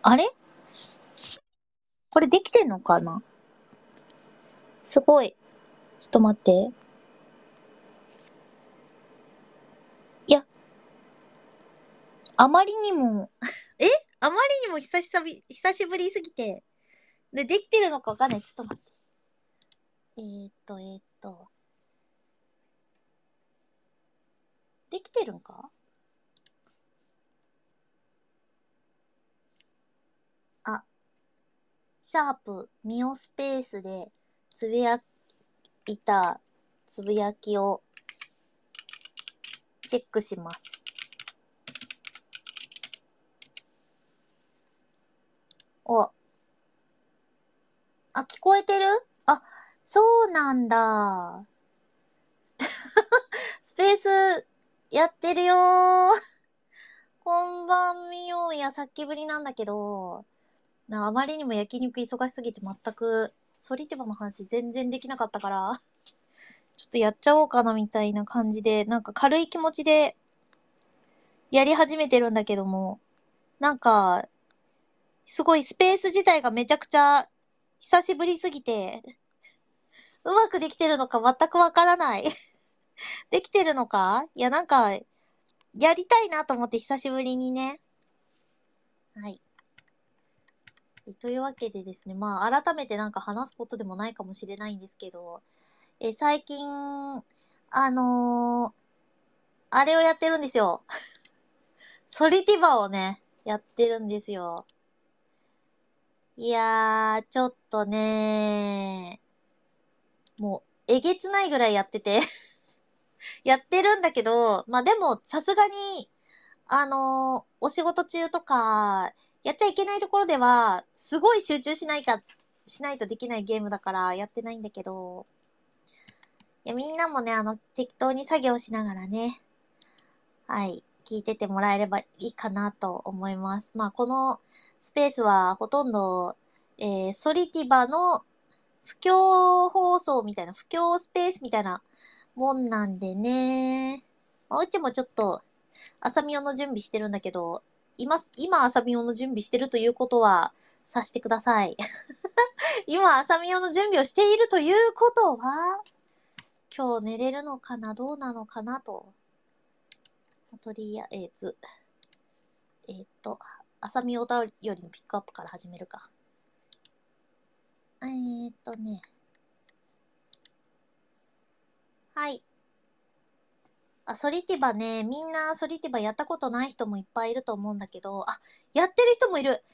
あれこれできてんのかな？すごい。ちょっと待って。いや、あまりにもあまりにも久しぶりすぎて。できてるのかわかんない。ちょっと待って。できてるんか？あ、シャープ、ミオスペースでつぶやいたつぶやきをチェックします。お、聞こえてる？そうなんだ。スペースやってるよー。こんばんみようや、さっきぶりなんだけど、あまりにも焼肉忙しすぎて全く、ソリティバの話全然できなかったから、ちょっとやっちゃおうかなみたいな感じで、なんか軽い気持ちでやり始めてるんだけども、なんか、すごいスペース自体がめちゃくちゃ久しぶりすぎて、うまくできてるのか全くわからない。できてるのか？いや、なんか、やりたいなと思って久しぶりにね。はい。というわけでですね、改めてなんか話すことでもないかもしれないんですけど、最近、あれをやってるんですよ。ソリティバをね、やってるんですよ。いやー、ちょっとねもう、えげつないぐらいやっててやってるんだけど、でも、さすがに、お仕事中とか、やっちゃいけないところでは、すごい集中しないとできないゲームだからやってないんだけど、いや、みんなもね、適当に作業しながらね、はい、聞いててもらえればいいかなと思います。このスペースはほとんど、ソリティバの布教放送みたいな、布教スペースみたいなもんなんでね。うちもちょっと、朝見用の準備してるんだけど、今朝見用の準備してるということは、さしてください。今朝見用の準備をしているということは、今日寝れるのかなどうなのかなと。とりあえず、朝見お便りのピックアップから始めるか。ね。はい。ソリティバね、みんなソリティバやったことない人もいっぱいいると思うんだけど、やってる人もいる。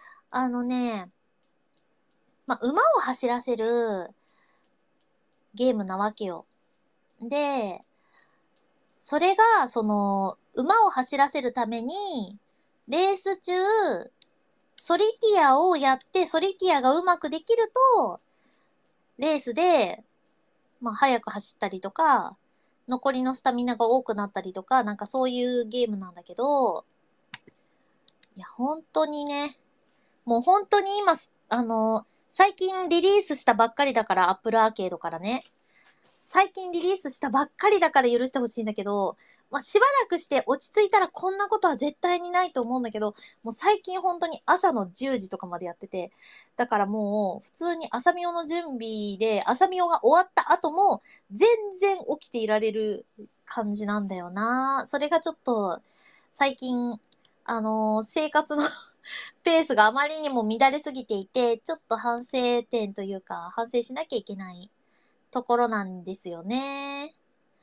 馬を走らせるゲームなわけよ。で、それが、馬を走らせるために、レース中、ソリティアをやって、ソリティアがうまくできると、レースで、速く走ったりとか、残りのスタミナが多くなったりとか、なんかそういうゲームなんだけど、いや、本当にね、もう本当に今、最近リリースしたばっかりだから、Apple Arcade からね。最近リリースしたばっかりだから許してほしいんだけど、しばらくして落ち着いたらこんなことは絶対にないと思うんだけど、もう最近本当に朝の10時とかまでやってて、だからもう普通に朝見用の準備で、朝見用が終わった後も全然起きていられる感じなんだよな。それがちょっと最近、生活のペースがあまりにも乱れすぎていて、ちょっと反省点というか、反省しなきゃいけないところなんですよね。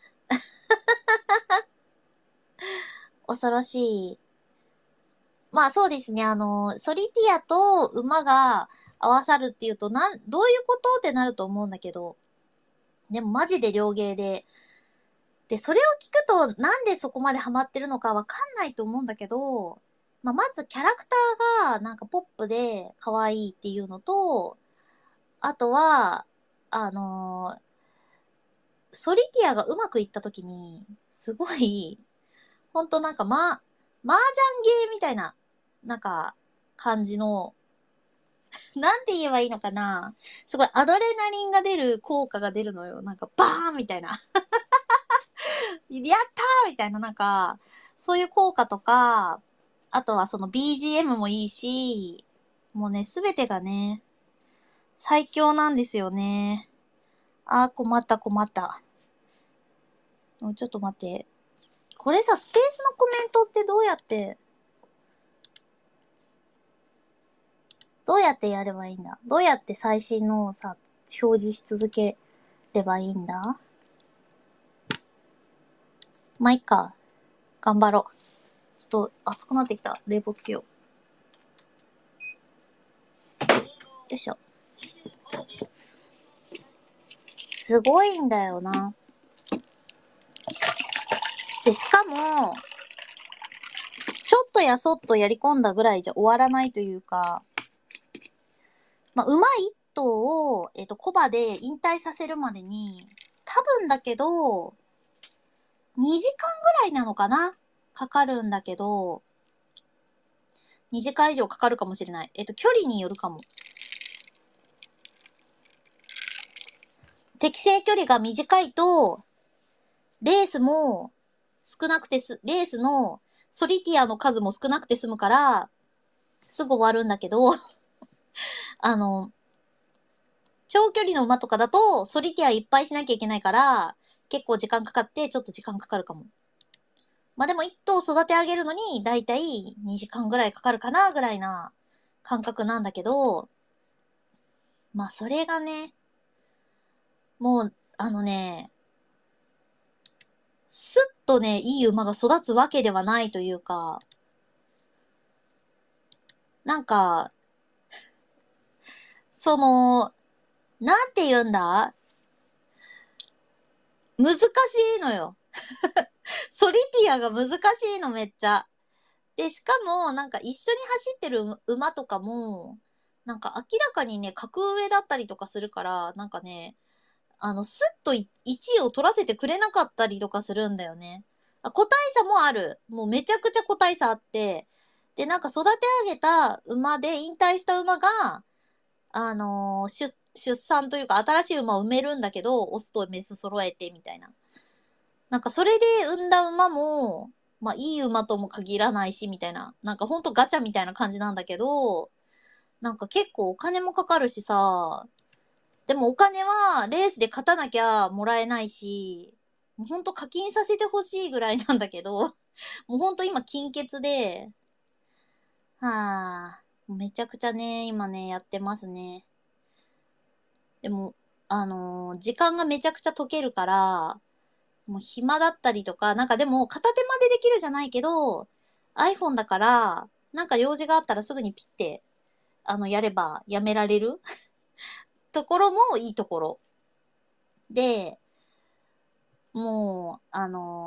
恐ろしい。そうですね。ソリティアと馬が合わさるっていうと、どういうことってなると思うんだけど、でもマジで良芸で、それを聞くとなんでそこまでハマってるのかわかんないと思うんだけど、まずキャラクターがなんかポップで可愛いっていうのと、あとは、あのーソリティアがうまくいった時に、すごい、ほんとなんか麻雀ゲーみたいな、なんか、感じの、なんて言えばいいのかな。すごいアドレナリンが出る効果が出るのよ。なんかバーンみたいな。やったーみたいな、なんか、そういう効果とか、あとはその BGM もいいし、 もうね、すべてがね、最強なんですよね。困った。ちょっと待って。これさ、スペースのコメントってどうやってやればいいんだ？どうやって最新のをさ、表示し続ければいいんだ？まあ、いっか。頑張ろう。ちょっと暑くなってきた。冷房つけよう。よいしょ。すごいんだよな。で、しかも、ちょっとやそっとやり込んだぐらいじゃ終わらないというか、まあ、馬一頭を、コバで引退させるまでに、多分だけど、2時間ぐらいなのかな？かかるんだけど、2時間以上かかるかもしれない。距離によるかも。適正距離が短いと、レースも少なくてレースのソリティアの数も少なくて済むから、すぐ終わるんだけど、長距離の馬とかだと、ソリティアいっぱいしなきゃいけないから、結構時間かかって、ちょっと時間かかるかも。まあでも一頭育て上げるのに、だいたい2時間ぐらいかかるかな、ぐらいな感覚なんだけど、まあそれがね、もう、すっとね、いい馬が育つわけではないというか、なんか、なんて言うんだ？難しいのよ。ソリティアが難しいのめっちゃ。で、しかも、なんか一緒に走ってる馬とかも、なんか明らかにね、格上だったりとかするから、なんかね、スッと1位を取らせてくれなかったりとかするんだよね。個体差もある。もうめちゃくちゃ個体差あって、で、なんか育て上げた馬で引退した馬が、出産というか新しい馬を産めるんだけど、オスとメス揃えてみたいな。なんかそれで産んだ馬も、まあいい馬とも限らないし、みたいな。なんかほんとガチャみたいな感じなんだけど、なんか結構お金もかかるしさ、でもお金はレースで勝たなきゃもらえないし、もうほんと課金させてほしいぐらいなんだけど、もうほんと今金欠で、めちゃくちゃね、今ね、やってますね。でも、時間がめちゃくちゃ解けるから、もう暇だったりとか、なんかでも片手間でできるじゃないけど、iPhone だから、なんか用事があったらすぐにピッて、やればやめられるところもいいところ。で、もう、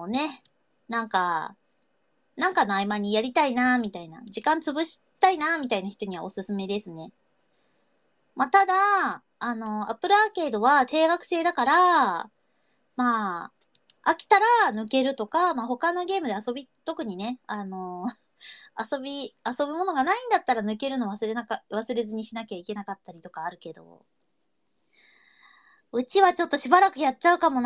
なんかの合間にやりたいなみたいな、時間潰したいなみたいな人にはおすすめですね。まあ、ただ、Apple Arcade は定額制だから、まあ、飽きたら抜けるとか、まあ、他のゲームで特にね、遊ぶものがないんだったら抜けるの忘れずにしなきゃいけなかったりとかあるけど、うちはちょっとしばらくやっちゃうかも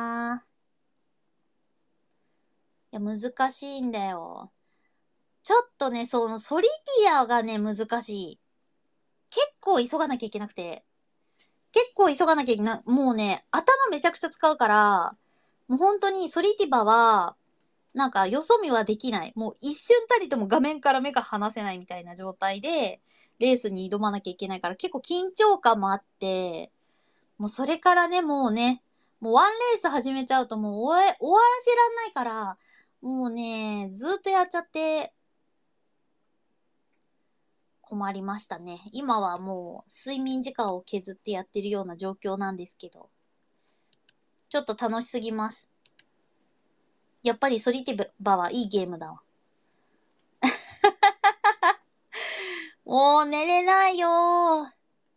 いや、難しいんだよ。ちょっとね、そのソリティアがね、難しい。結構急がなきゃいけなくて。もうね、頭めちゃくちゃ使うから、もう本当にソリティバは、なんか、よそ見はできない。もう一瞬たりとも画面から目が離せないみたいな状態で、レースに挑まなきゃいけないから、結構緊張感もあって、もうそれからね、もうワンレース始めちゃうともう終わらせらんないから、もうね、ずっとやっちゃって困りましたね。今はもう睡眠時間を削ってやってるような状況なんですけど、ちょっと楽しすぎます。やっぱりソリティバはいいゲームだわ。もう寝れないよー。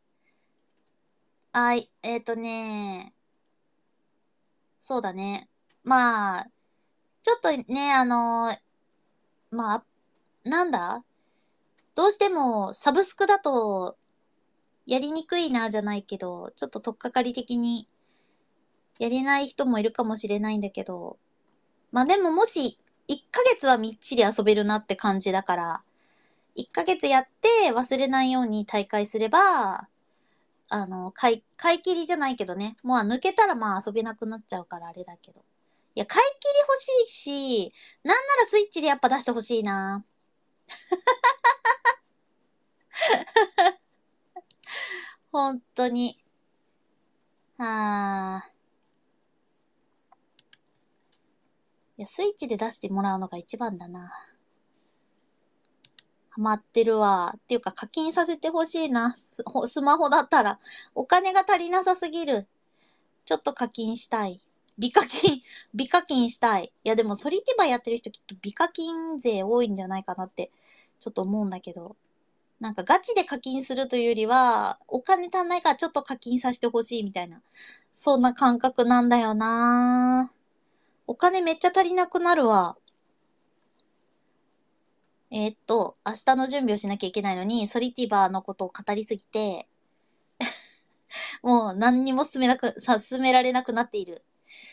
そうだね。まあ、ちょっとね、まあ、なんだどうしてもサブスクだとやりにくいなじゃないけど、ちょっと取っかかり的にやれない人もいるかもしれないんだけど、まあでももし1ヶ月はみっちり遊べるなって感じだから、 1ヶ月やって忘れないように大会すれば、買い切りじゃないけどね。もう抜けたらまあ遊べなくなっちゃうからあれだけど。いや、買い切り欲しいし、なんならスイッチでやっぱ出してほしいな。本当に。いや、スイッチで出してもらうのが一番だな。ハマってるわ。っていうか課金させてほしいな。スマホだったら。お金が足りなさすぎる。ちょっと課金したい。美課金したい。いやでもソリティバやってる人きっと美課金勢多いんじゃないかなってちょっと思うんだけど。なんかガチで課金するというよりは、お金足んないからちょっと課金させてほしいみたいな。そんな感覚なんだよな。お金めっちゃ足りなくなるわ。明日の準備をしなきゃいけないのに、ソリティバーのことを語りすぎて、もう何にも進められなくなっている。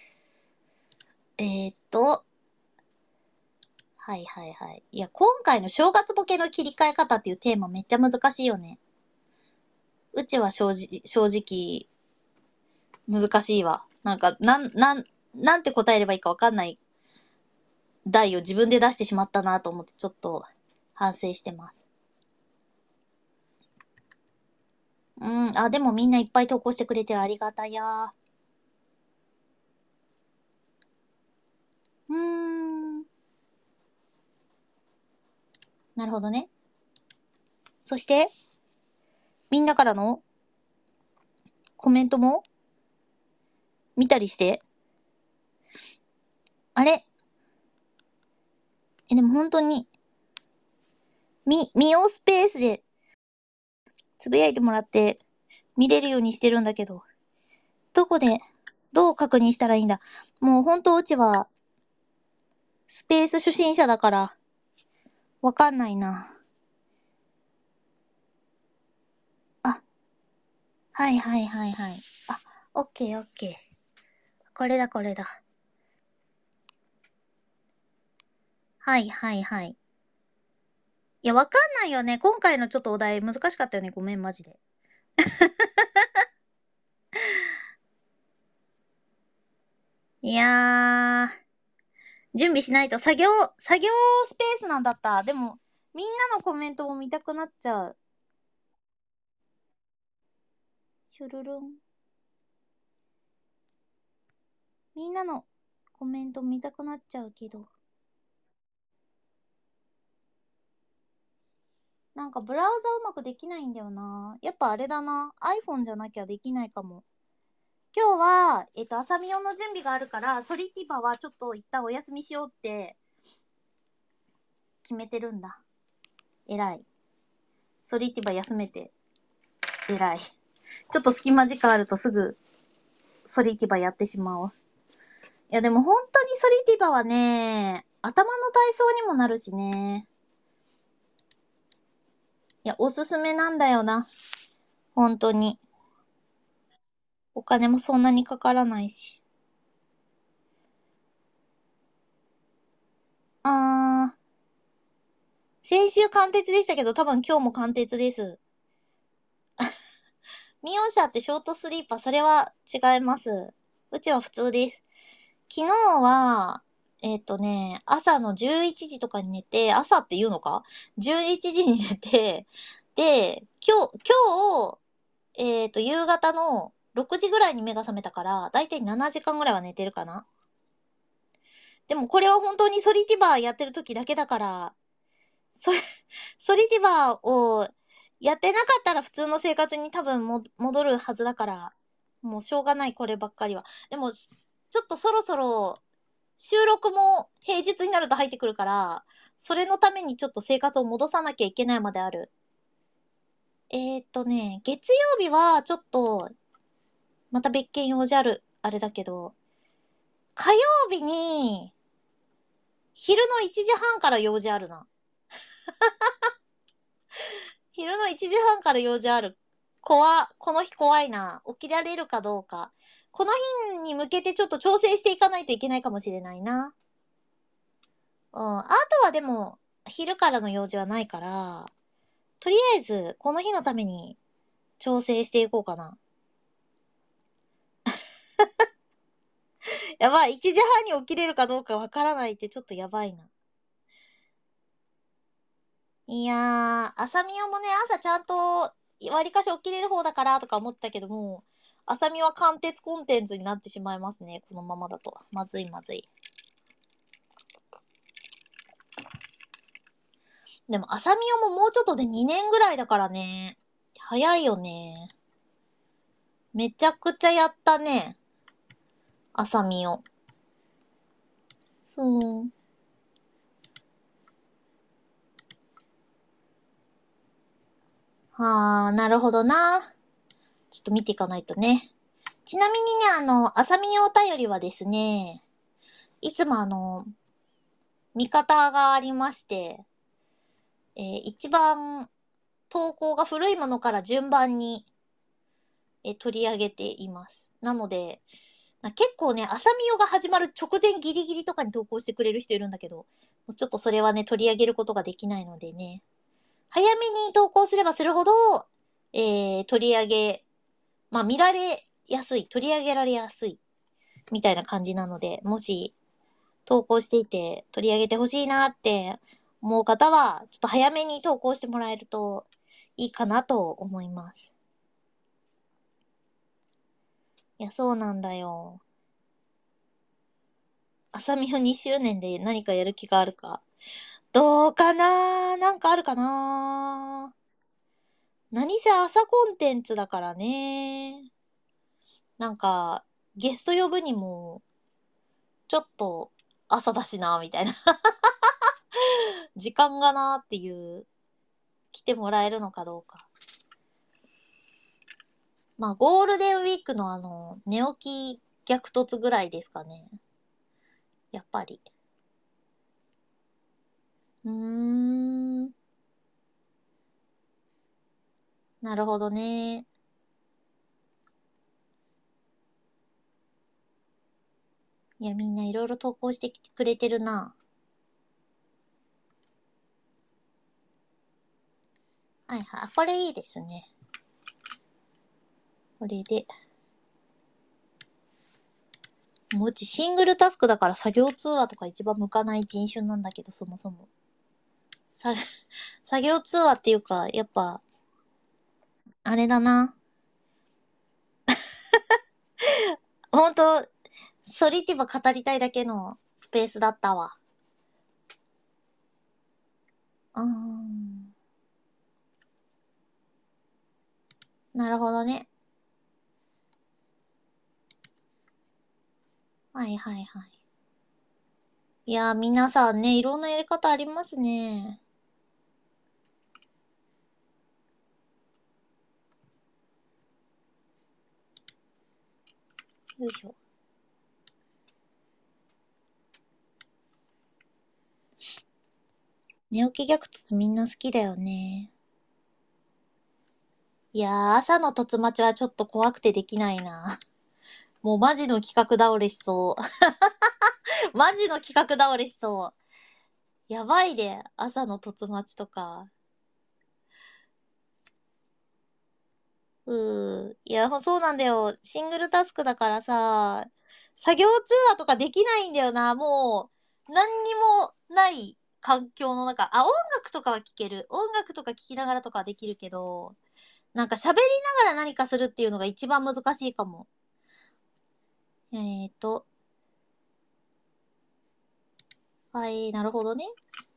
はいはいはい。いや、今回の正月ボケの切り替え方っていうテーマめっちゃ難しいよね。うちは正直、難しいわ。なんか、なんて答えればいいかわかんない題を自分で出してしまったなと思ってちょっと反省してます。でもみんないっぱい投稿してくれてる。ありがたや。なるほどね。そして、みんなからのコメントも見たりして。あれでも本当に、ミオスペースでつぶやいてもらって見れるようにしてるんだけど、どこで、どう確認したらいいんだ。もう本当うちは、スペース初心者だから、わかんないな。あ、はいはいはいはい。あ、オッケーオッケー。これだこれだ。はいはいはい。いや、わかんないよね。今回のちょっとお題難しかったよね。ごめん、マジで。いやー、準備しないと作業スペースなんだった。でも、みんなのコメントも見たくなっちゃう。シュルルン。みんなのコメント見たくなっちゃうけど。なんかブラウザうまくできないんだよな。やっぱあれだな。iPhone じゃなきゃできないかも。今日は、朝見用の準備があるから、ソリティバはちょっと一旦お休みしようって決めてるんだ。偉い。ソリティバ休めて、偉い。ちょっと隙間時間あるとすぐ、ソリティバやってしまおう。いやでも本当にソリティバはね、頭の体操にもなるしね。いや、おすすめなんだよな。本当に。お金もそんなにかからないし。先週貫徹でしたけど、多分今日も貫徹です。ミオン社ってショートスリーパー、それは違います。うちは普通です。昨日は、朝の11時とかに寝て、朝って言うのか ?11 時に寝て、で、今日、夕方の6時ぐらいに目が覚めたから、だいたい7時間ぐらいは寝てるかな。でもこれは本当にソリティバーやってる時だけだから、ソリティバーをやってなかったら普通の生活に多分戻るはずだから、もうしょうがないこればっかりは。でも、ちょっとそろそろ収録も平日になると入ってくるから、それのためにちょっと生活を戻さなきゃいけないまである。月曜日はちょっと、また別件用事ある、あれだけど、火曜日に、昼の1時半から用事あるな。昼の1時半から用事ある。この日怖いな。起きられるかどうか。この日に向けてちょっと調整していかないといけないかもしれないな。あとはでも、昼からの用事はないから、 とりあえず、この日のために調整していこうかな。やばい、1時半に起きれるかどうかわからないってちょっとやばいな。いやー、朝みおもね、朝ちゃんと、わりかし起きれる方だからとか思ったけども、朝みは貫徹コンテンツになってしまいますね、このままだと。まずいまずい。でも、朝みおももうちょっとで2年ぐらいだからね。早いよね。めちゃくちゃやったね。朝みお。そう。はあ、なるほどな。ちょっと見ていかないとね。ちなみにね、朝みお便りはですね、いつも見方がありまして、一番投稿が古いものから順番に、取り上げています。なので、結構ね、朝みおが始まる直前ギリギリとかに投稿してくれる人いるんだけど、ちょっとそれはね、取り上げることができないのでね、早めに投稿すればするほど、取り上げ、見られやすい、取り上げられやすい、みたいな感じなので、もし、投稿していて取り上げてほしいなって思う方は、ちょっと早めに投稿してもらえるといいかなと思います。いや、そうなんだよ。朝みを2周年で何かやる気があるか。どうかな、なんかあるかな。何せ朝コンテンツだからね。なんか、ゲスト呼ぶにも、ちょっと朝だしな、みたいな。時間がなっていう、来てもらえるのかどうか。ゴールデンウィークの寝起き逆突ぐらいですかね。やっぱり。なるほどね。いや、みんないろいろ投稿してきてくれてるな。はいはい。これいいですね。これで。もううちシングルタスクだから作業通話とか一番向かない人種なんだけど、そもそも。作業通話っていうか、やっぱ、あれだな。ほんと、ソリティバ語りたいだけのスペースだったわ。なるほどね。はいはいはい。いやー、皆さんね、いろんなやり方ありますね。よいしょ。寝起き逆突みんな好きだよね。いやー、朝の突待ちはちょっと怖くてできないな。もうマジの企画倒れしそう。マジの企画倒れしそう。やばいで、朝の突待ちとか。いや、そうなんだよ。シングルタスクだからさ、作業通話とかできないんだよな。もう、何にもない環境の中。音楽とかは聴ける。音楽とか聴きながらとかはできるけど、なんか喋りながら何かするっていうのが一番難しいかも。はい、なるほどね。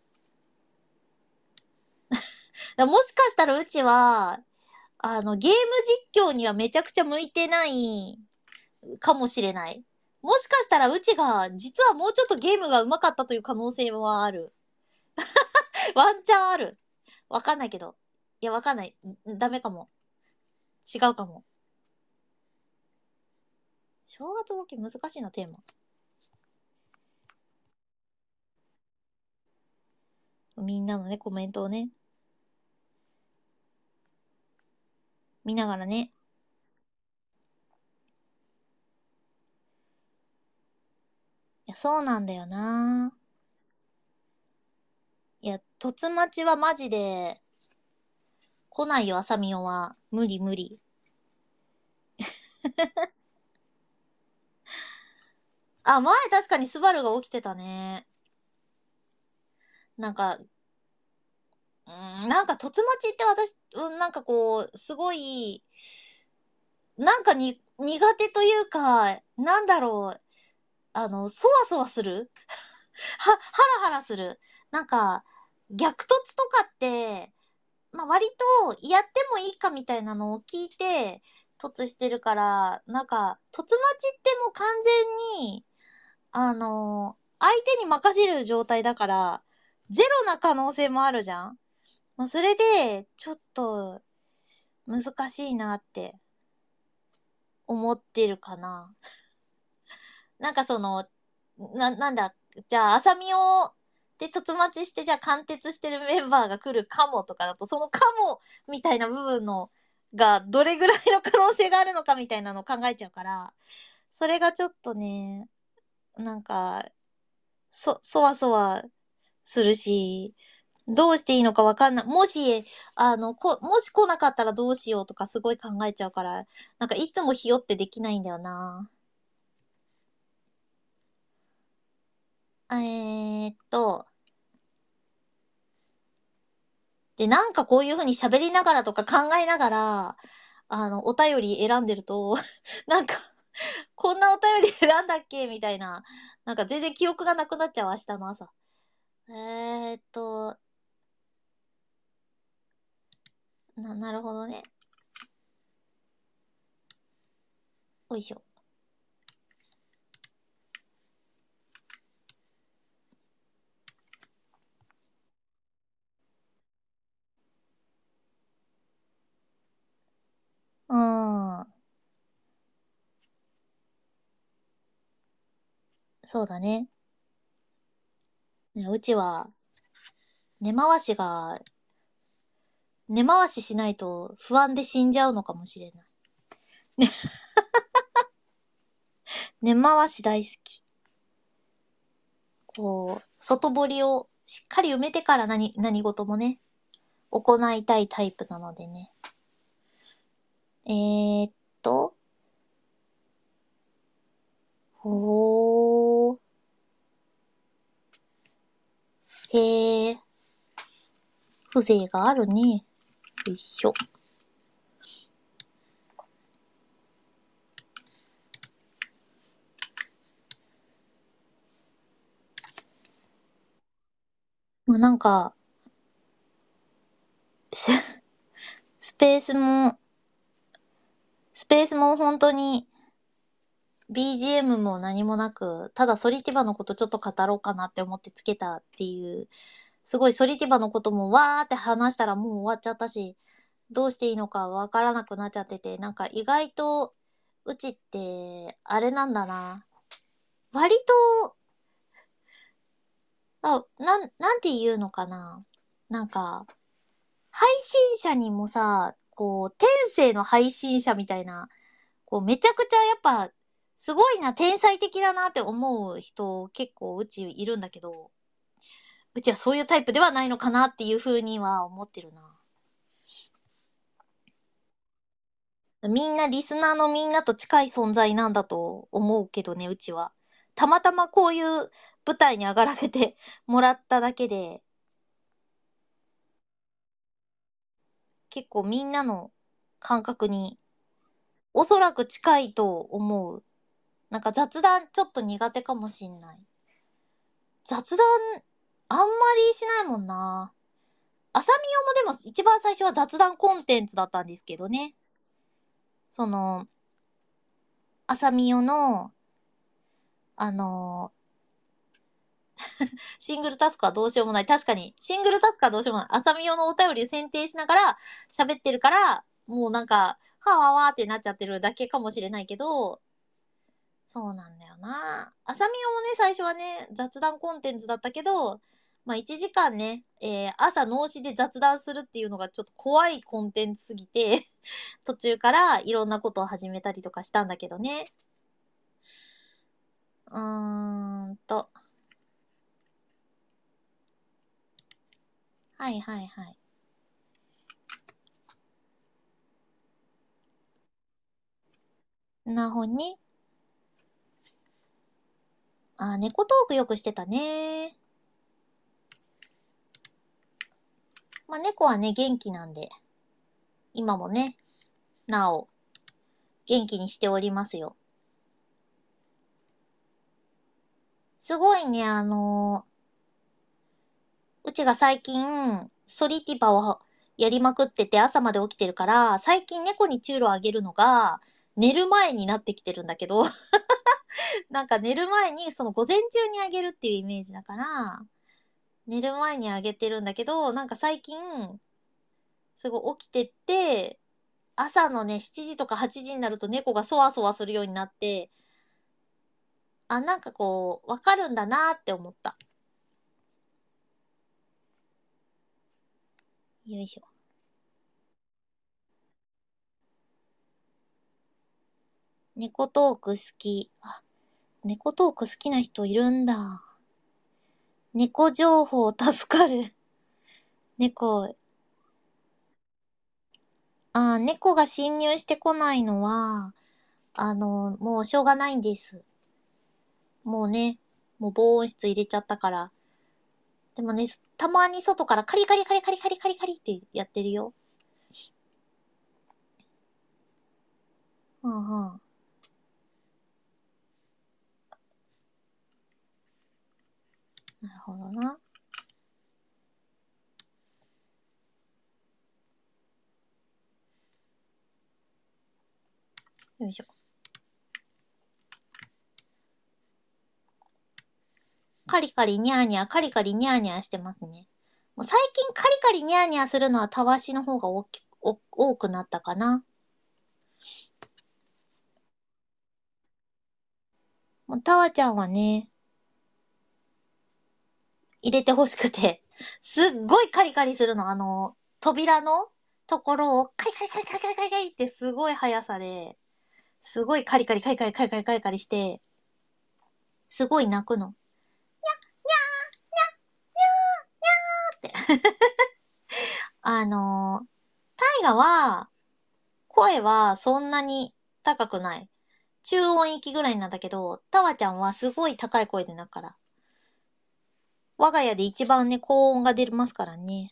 もしかしたらうちは、ゲーム実況にはめちゃくちゃ向いてないかもしれない。もしかしたらうちが、実はもうちょっとゲームが上手かったという可能性はある。ワンチャンある。わかんないけど。いや、わかんない。ダメかも。違うかも。正月ボケ難しいな、テーマ。みんなのね、コメントをね、見ながらね。いや、そうなんだよないや、突待ちはマジで、 来ないよ、あさみおは。無理無理。あ、前確かにスバルが起きてたね。なんか、なんか、凸待ちって私、なんかこう、すごい、なんか苦手というか、なんだろう、そわそわするハラハラする。なんか、逆突とかって、まあ、割とやってもいいかみたいなのを聞いて、凸してるから、なんか、凸待ちってもう完全に、相手に任せる状態だから、ゼロな可能性もあるじゃん。もうそれで、ちょっと、難しいなって思ってるかな。なんかその、なんだ、じゃあ、浅見を、で、凸待ちして、じゃあ、貫徹してるメンバーが来るかもとかだと、そのかもみたいな部分の、が、どれぐらいの可能性があるのかみたいなのを考えちゃうから、それがちょっとね、なんか、そわそわするし、どうしていいのかわかんない。もし、もし来なかったらどうしようとかすごい考えちゃうから、なんかいつもひよってできないんだよな。えーっと、で、なんかこういう風に喋りながらとか考えながら、お便り選んでると、なんか、こんなお便り選んだっけみたいな、なんか全然記憶がなくなっちゃう、明日の朝。えーっと、なるほどね。おいしょ。うーん。そうだね。ね、うちは、根回しが、根回ししないと不安で死んじゃうのかもしれない。ね、根回し大好き。こう、外堀をしっかり埋めてから何事もね、行いたいタイプなのでね。えーっと、ほー、へー、風情があるね。よいしょ。まあ、なんか、スペースも、スペースも本当に BGM も何もなく、ただソリティバのことちょっと語ろうかなって思ってつけたっていう、すごいソリティバのこともわーって話したらもう終わっちゃったし、どうしていいのかわからなくなっちゃってて、なんか意外と、うちって、あれなんだな。割と、なんて言うのかな。なんか、配信者にもさ、こう、天性の配信者みたいな、こう、めちゃくちゃやっぱ、すごいな、天才的だなって思う人結構うちいるんだけど、うちはそういうタイプではないのかなっていう風には思ってるな。みんな、リスナーのみんなと近い存在なんだと思うけどね、うちは。たまたまこういう舞台に上がらせてもらっただけで、結構みんなの感覚におそらく近いと思う。なんか雑談ちょっと苦手かもしんない。雑談あんまりしないもんな。アサミオもでも一番最初は雑談コンテンツだったんですけどね。その、アサミオの、あのシングルタスクはどうしようもない。確かに、シングルタスクはどうしようもない。アサミオのお便りを選定しながら喋ってるから、もうなんか、はわわーってなっちゃってるだけかもしれないけど、そうなんだよな。アサミオもね、最初はね、雑談コンテンツだったけど、まあ1時間ね、朝脳死で雑談するっていうのがちょっと怖いコンテンツすぎて途中からいろんなことを始めたりとかしたんだけどね。うーんと。はいはいはい。 なほに。猫トークよくしてたね。まあ、猫はね、元気なんで、今もね、なお、元気にしておりますよ。すごいね、うちが最近、ソリティバをやりまくってて朝まで起きてるから、最近猫にチュールをあげるのが、寝る前になってきてるんだけど、なんか寝る前に、その午前中にあげるっていうイメージだから、寝る前にあげてるんだけど、なんか最近、すごい起きてって、朝のね、7時とか8時になると猫がそわそわするようになって、なんかこう、わかるんだなって思った。よいしょ。猫トーク好き。猫トーク好きな人いるんだ。猫情報助かる。猫。猫が侵入してこないのは、もうしょうがないんです。もうね、もう防音室入れちゃったから。でもね、たまに外からカリカリカリカリカリカリカリってやってるよ。うんうん。なるほどな。よいしょ。カリカリニャーニャー、カリカリニャーニャーしてますね。もう最近カリカリニャーニャーするのはたわしの方が多くなったかな。もうたわちゃんはね、入れてほしくて、すっごいカリカリするの。扉のところをカリカリカリカリカリカリカリってすごい速さで、すごいカリカリカリカリカリカリカリカリして、すごい泣くの。タイガは、声はそんなに高くない。中音域ぐらいなんだけど、タワちゃんはすごい高い声で泣くから。我が家で一番ね、高音が出ますからね。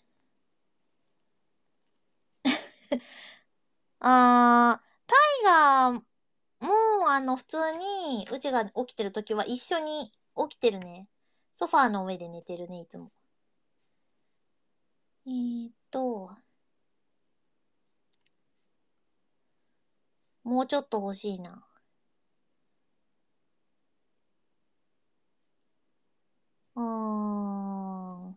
タイガも、普通に、うちが起きてるときは一緒に起きてるね。ソファーの上で寝てるね、いつも。もうちょっと欲しいな。うーん。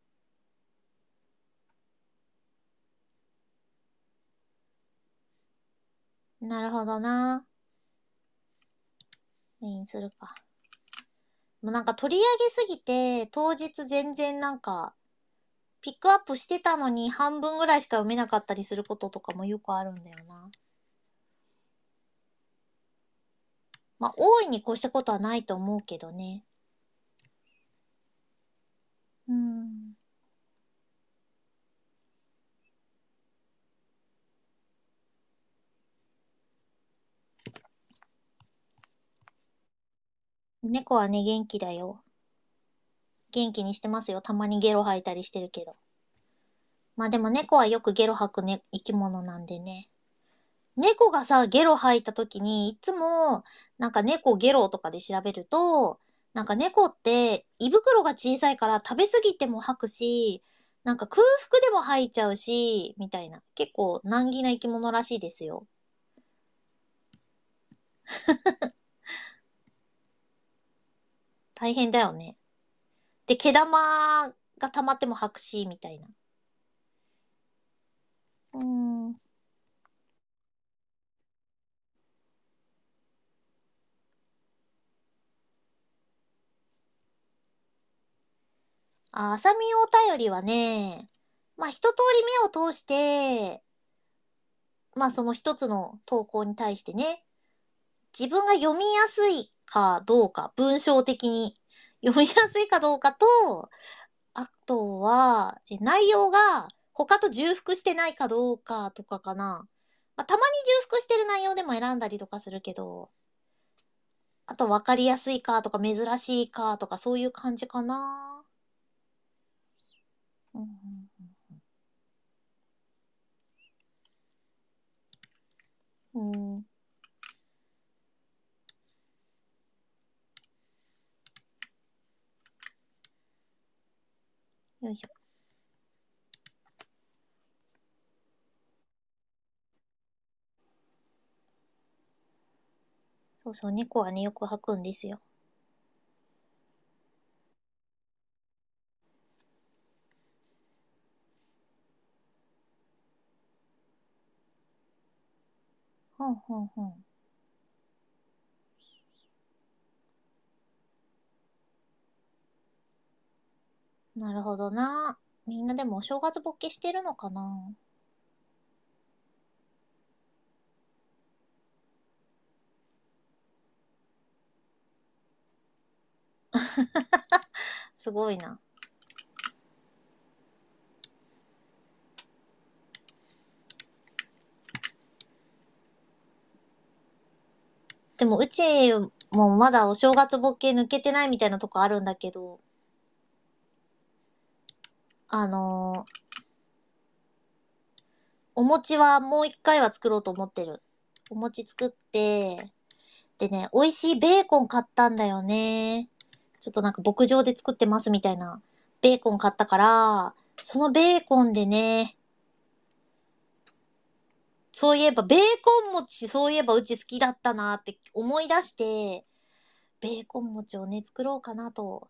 なるほどな。メインするか。もうなんか取り上げすぎて、当日全然なんか、ピックアップしてたのに半分ぐらいしか読めなかったりすることとかもよくあるんだよな。まあ、大いに越したことはないと思うけどね。うん。猫はね、元気だよ。元気にしてますよ。たまにゲロ吐いたりしてるけど。まあでも猫はよくゲロ吐くね、生き物なんでね。猫がさ、ゲロ吐いた時に、いつも、なんか猫ゲロとかで調べると、なんか猫って胃袋が小さいから食べ過ぎても吐くし、なんか空腹でも吐いちゃうし、みたいな。結構難儀な生き物らしいですよ。大変だよね。で、毛玉が溜まっても吐くし、みたいな。うーん。浅見お便りはね、まあ一通り目を通して、まあその一つの投稿に対してね、自分が読みやすいかどうか、文章的に読みやすいかどうかと、あとは、内容が他と重複してないかどうかとかかな。 まあ、たまに重複してる内容でも選んだりとかするけど、あと分かりやすいかとか珍しいかとかそういう感じかな。うんうんうん。うん。よいしょ。そうそう、猫はね、よく吐くんですよ。ほんほんほん。なるほどな。みんなでもお正月ボケしてるのかな。すごいな。でもうちもまだお正月ボケ抜けてないみたいなとこあるんだけど、あのーお餅はもう一回は作ろうと思ってる。お餅作って、でね、美味しいベーコン買ったんだよね。ちょっとなんか牧場で作ってますみたいなベーコン買ったから、そのベーコンでね、そういえばベーコン餅、そういえばうち好きだったなって思い出して、ベーコン餅をね、作ろうかなと。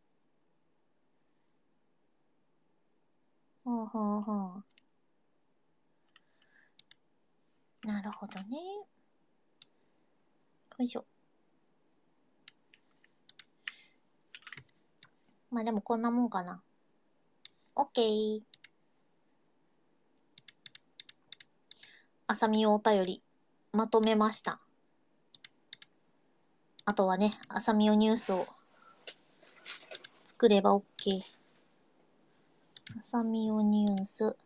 ほうほうほう。なるほどね。よいしょ。まあでもこんなもんかな。オッケー。あさみお便り、まとめました。あとはね、あさみおニュースを作ればオッケー。あさみおニュース。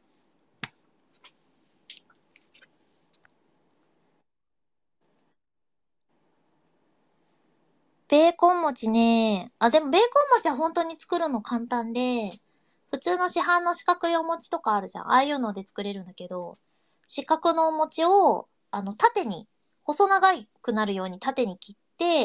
ベーコン餅ね。あ、でもベーコン餅は本当に作るの簡単で、普通の市販の四角いお餅とかあるじゃん。ああいうので作れるんだけど、四角のお餅を、縦に、細長くなるように縦に切って、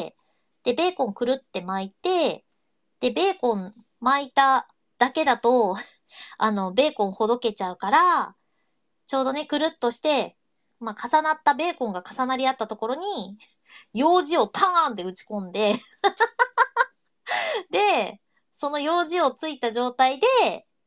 で、ベーコンくるって巻いて、で、ベーコン巻いただけだと、ベーコンほどけちゃうから、ちょうどね、くるっとして、まあ、重なったベーコンが重なり合ったところに、楊枝をターンって打ち込んでで、その楊枝をついた状態で、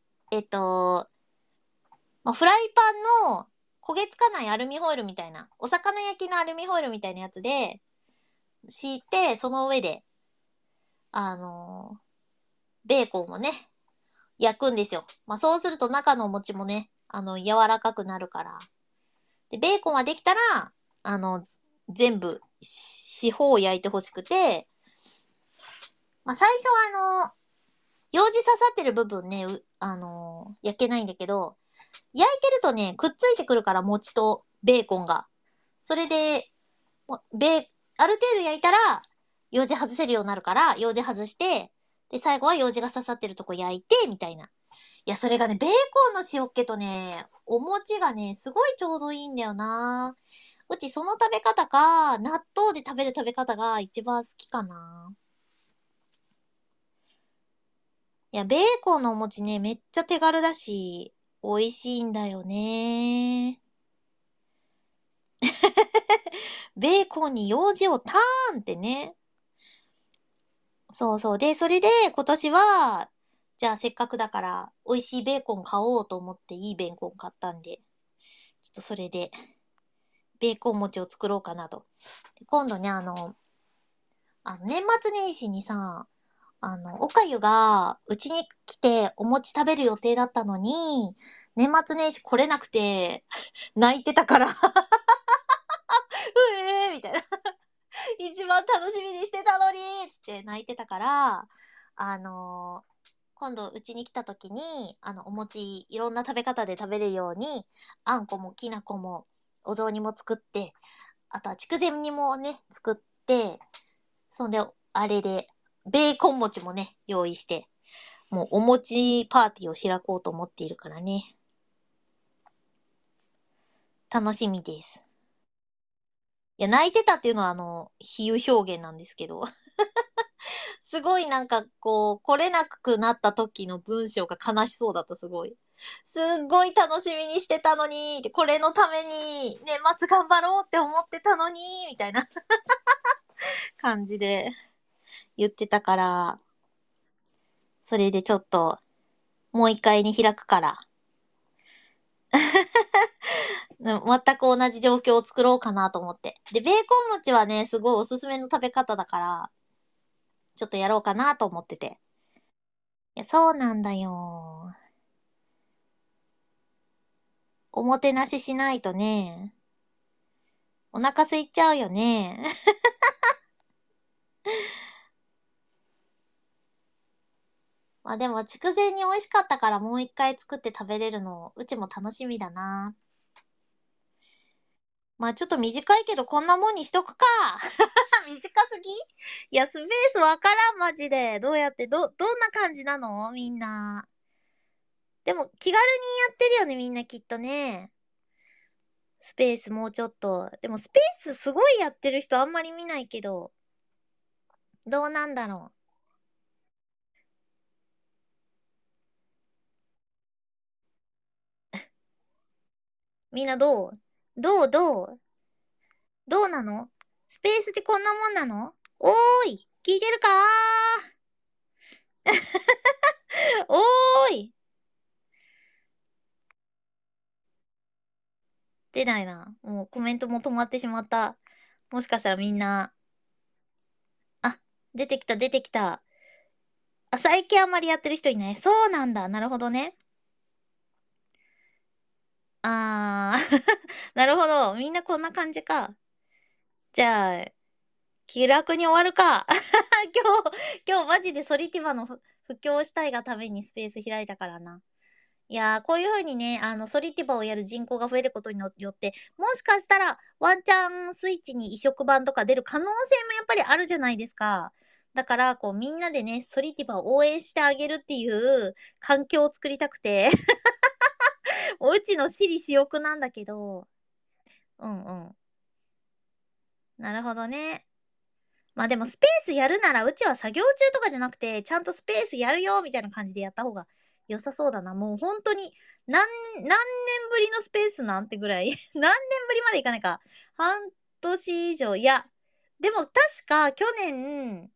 まあ、フライパンの焦げつかないアルミホイルみたいな、お魚焼きのアルミホイルみたいなやつで敷いて、その上で、あのベーコンをね、焼くんですよ。まあ、そうすると中のお餅もね、柔らかくなるから。で、ベーコンはできたら、あの、全部、四方を焼いてほしくて、まあ、最初は楊枝刺さってる部分ね、焼けないんだけど、焼いてるとね、くっついてくるから、餅とベーコンが。それで、ある程度焼いたら、楊枝外せるようになるから、楊枝外して、で、最後は楊枝が刺さってるとこ焼いて、みたいな。いや、それがね、ベーコンの塩っ気とね、お餅がね、すごいちょうどいいんだよな。うちその食べ方か、納豆で食べる食べ方が一番好きかな。いや、ベーコンのお餅ね、めっちゃ手軽だし、美味しいんだよね。ベーコンに楊枝をターンってね。そうそう。で、それで今年は、じゃあせっかくだから美味しいベーコン買おうと思っていいベーコン買ったんで、ちょっとそれでベーコン餅を作ろうかなと。で今度ね、年末年始にさ、おかゆがうちに来てお餅食べる予定だったのに、年末年始来れなくて泣いてたからうえーみたいな一番楽しみにしてたのにつって泣いてたから、今度うちに来た時に、お餅いろんな食べ方で食べるように、あんこもきなこもお雑煮も作って、あとは筑前煮もね、作って、そんで、あれで、ベーコン餅もね、用意して、もうお餅パーティーを開こうと思っているからね。楽しみです。いや、泣いてたっていうのは比喩表現なんですけど。すごいなんかこう、来れなくなった時の文章が悲しそうだった、すごい。すっごい楽しみにしてたのに、これのために年末頑張ろうって思ってたのに、みたいな感じで言ってたから、それでちょっと、もう一回に開くから、全く同じ状況を作ろうかなと思って。で、ベーコン餅はね、すごいおすすめの食べ方だから、ちょっとやろうかなと思ってて。いや、そうなんだよ。おもてなししないとね、お腹空いちゃうよね。まあでも、筑前に美味しかったからもう一回作って食べれるの、うちも楽しみだな。まあちょっと短いけどこんなもんにしとくか。短すぎいや、スペースわからん、マジで。どうやって、どんな感じなのみんな。でも、気軽にやってるよね、みんなきっとね。スペースもうちょっと。でも、スペースすごいやってる人あんまり見ないけど、どうなんだろう。みんなどうなのスペースってこんなもんなのおーい聞いてるかおーい出ないな。もうコメントも止まってしまった。もしかしたらみんな、あ、出てきた出てきた。あ、最近あんまりやってる人いない。そうなんだ。なるほどね。あー、なるほど。みんなこんな感じか。じゃあ、気楽に終わるか。今日マジでソリティバの布教したいがためにスペース開いたからな。いやー、こういう風にね、ソリティバをやる人口が増えることによって、もしかしたらワンチャンスイッチに移植版とか出る可能性もやっぱりあるじゃないですか。だから、こうみんなでね、ソリティバを応援してあげるっていう環境を作りたくて、おうちの私利私欲なんだけど、うんうん。なるほどね。まあでもスペースやるなら、うちは作業中とかじゃなくて、ちゃんとスペースやるよみたいな感じでやった方が良さそうだな。もう本当に、何年ぶりのスペースなんてぐらい何年ぶりまでいかないか。半年以上。いや、でも確か去年、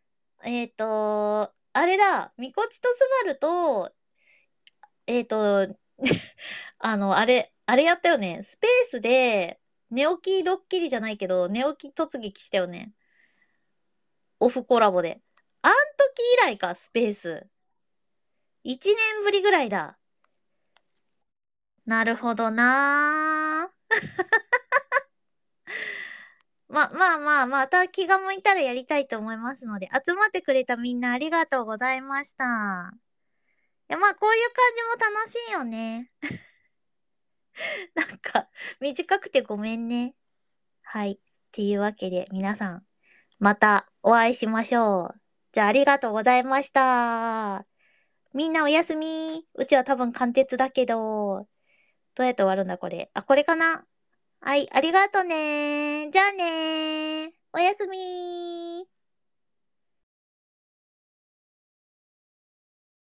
あれだ、みこちとすばると、えっと、あれやったよね。スペースで、寝起きドッキリじゃないけど、寝起き突撃したよね。オフコラボで。あん時以来か、スペース。1年ぶりぐらいだ。なるほどなー。また気が向いたらやりたいと思いますので、集まってくれたみんなありがとうございました。いや、まあ、こういう感じも楽しいよね。なんか、短くてごめんね。はい。っていうわけで、皆さん、またお会いしましょう。じゃあ、ありがとうございました。みんなおやすみ。うちは多分貫徹だけど、どうやって終わるんだ、これ。あ、これかなはい、ありがとね。じゃあね。おやすみ。